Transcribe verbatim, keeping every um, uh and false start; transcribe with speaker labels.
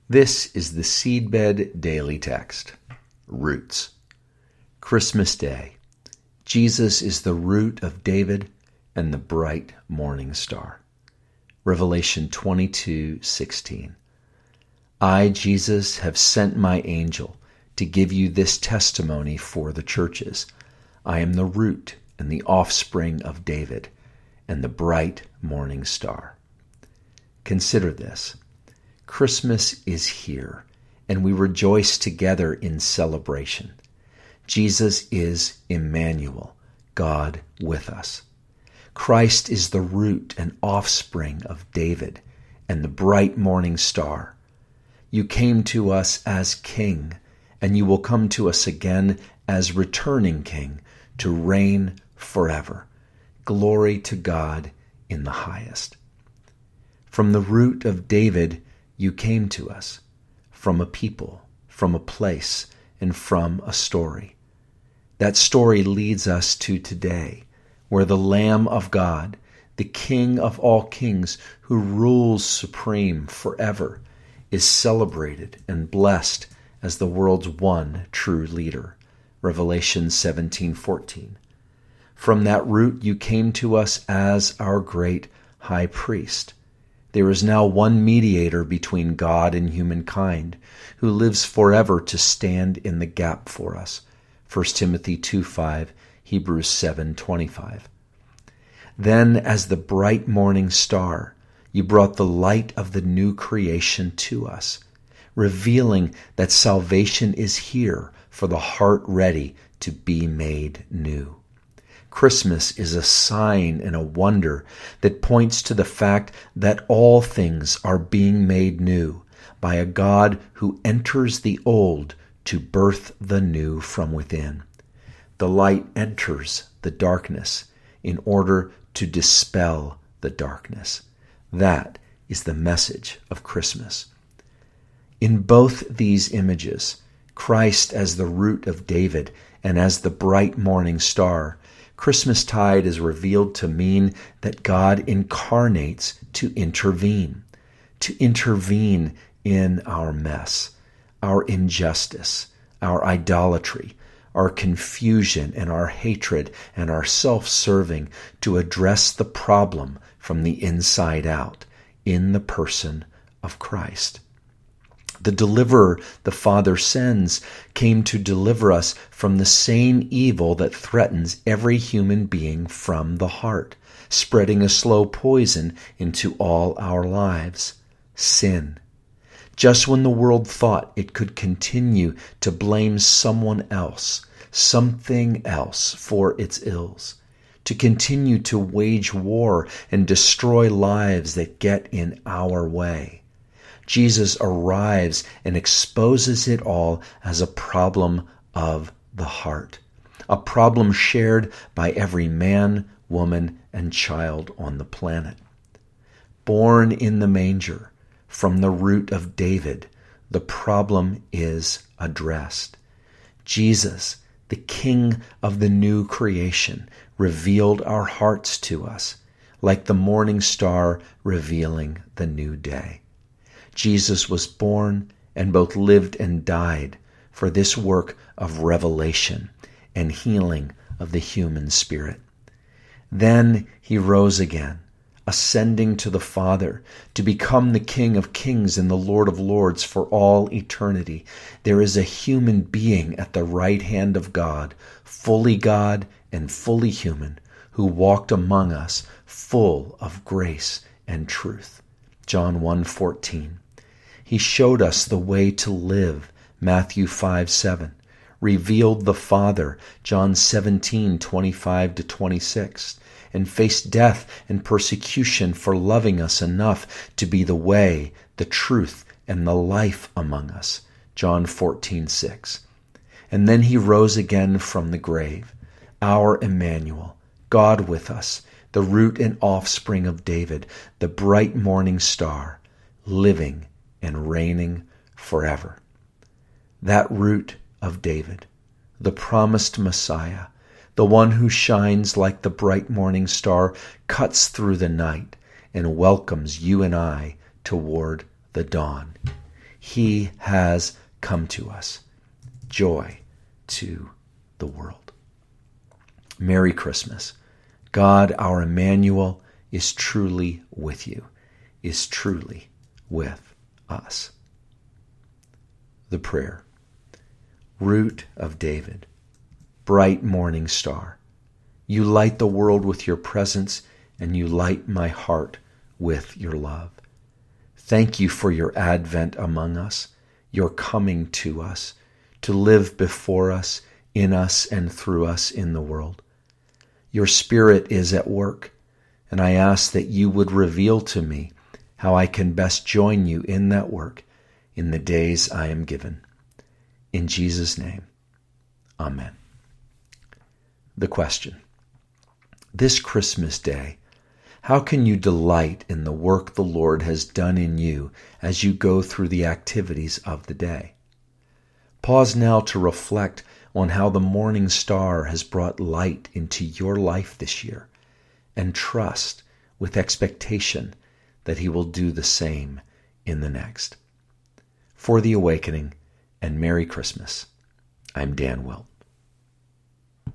Speaker 1: This is the Seedbed Daily Text. Roots. Christmas Day. Jesus is the root of David and the bright morning star. Revelation twenty-two sixteen. I, Jesus, have sent my angel to give you this testimony for the churches. I am the root and the offspring of David and the bright morning star. Consider this. Christmas is here, and we rejoice together in celebration. Jesus is Emmanuel, God with us. Christ is the root and offspring of David and the bright morning star. You came to us as King, and you will come to us again as returning King to reign forever. Glory to God in the highest. From the root of David, you came to us, from a people, from a place, and from a story. That story leads us to today, where the Lamb of God, the King of all kings, who rules supreme forever, is celebrated and blessed as the world's one true leader. Revelation seventeen fourteen. From that root you came to us as our great high priest. There is now one mediator between God and humankind, who lives forever to stand in the gap for us. First Timothy two five, Hebrews seven twenty-five. Then, as the bright morning star, you brought the light of the new creation to us, revealing that salvation is here for the heart ready to be made new. Christmas is a sign and a wonder that points to the fact that all things are being made new by a God who enters the old to birth the new from within. The light enters the darkness in order to dispel the darkness. That is the message of Christmas. In both these images, Christ as the root of David and as the bright morning star, Christmastide is revealed to mean that God incarnates to intervene, to intervene in our mess, our injustice, our idolatry, our confusion and our hatred and our self-serving, to address the problem from the inside out in the person of Christ. The deliverer the Father sends came to deliver us from the same evil that threatens every human being from the heart, spreading a slow poison into all our lives: sin. Just when the world thought it could continue to blame someone else, something else for its ills, to continue to wage war and destroy lives that get in our way, Jesus arrives and exposes it all as a problem of the heart, a problem shared by every man, woman, and child on the planet. Born in the manger, from the root of David, the problem is addressed. Jesus, the King of the new creation, revealed our hearts to us, like the morning star revealing the new day. Jesus was born and both lived and died for this work of revelation and healing of the human spirit. Then he rose again, ascending to the Father to become the King of kings and the Lord of lords for all eternity. There is a human being at the right hand of God, fully God and fully human, who walked among us full of grace and truth. John one fourteen. He showed us the way to live, Matthew five seven, revealed the Father, John seventeen twenty-five to twenty-six, and faced death and persecution for loving us enough to be the way, the truth, and the life among us, John fourteen six. And then he rose again from the grave, our Emmanuel, God with us, the root and offspring of David, the bright morning star, living and reigning forever. That root of David, the promised Messiah, the one who shines like the bright morning star, cuts through the night and welcomes you and I toward the dawn. He has come to us. Joy to the world. Merry Christmas. God, our Emmanuel, is truly with you, is truly with us. The prayer. Root of David, bright morning star, you light the world with your presence, and you light my heart with your love. Thank you for your advent among us, your coming to us, to live before us, in us, and through us in the world. Your Spirit is at work, and I ask that you would reveal to me how I can best join you in that work in the days I am given. In Jesus' name, amen. The question. This Christmas day, how can you delight in the work the Lord has done in you as you go through the activities of the day? Pause now to reflect on how the morning star has brought light into your life this year, and trust with expectation that he will do the same in the next. For the Awakening and Merry Christmas, I'm Dan Wilt.